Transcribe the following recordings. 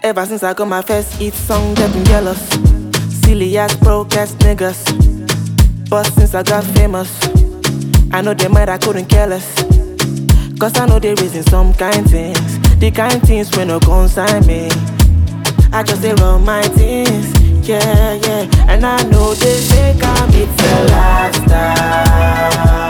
Ever since I got my first hit song, they've been jealous. Silly ass broke ass niggas. But since I got famous, I know they might I couldn't care less. Cause I know they raising some kind things. The kind things when no consign me. I just say run my things, yeah, yeah. And I know they say it's a lifestyle.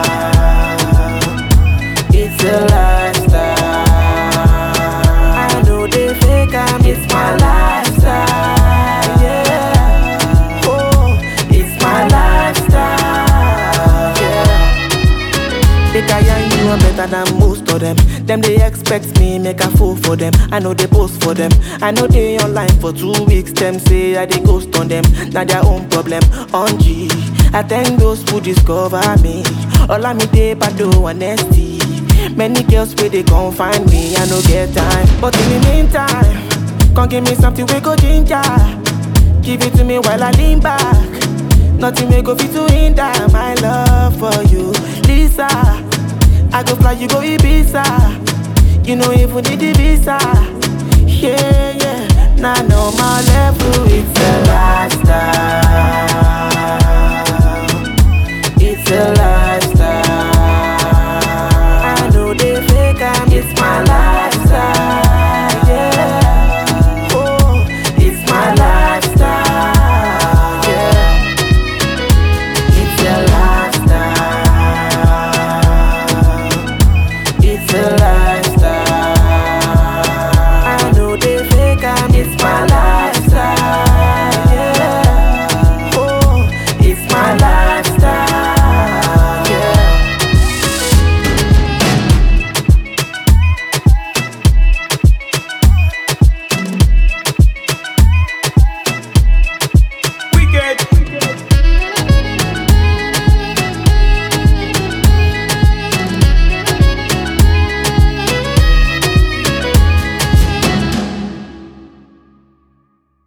It's a lifestyle. I know they fake it's my lifestyle, yeah. Oh, it's my lifestyle, yeah. Better than you and better than most of them. Them they expect me make a fool for them. I know they post for them. I know they online for 2 weeks. Them say I they ghost on them. Now their own problem. On G, I thank those who discover me. All I me they but do honesty. Many girls where they gon' find me. I no get time, but in the meantime, come give me something we go ginger. Give it to me while I lean back. Nothing may go fit to hinder my love for you, Lisa. I go fly, you go Ibiza. You know even need the visa. Yeah, yeah. Now I know my level, it's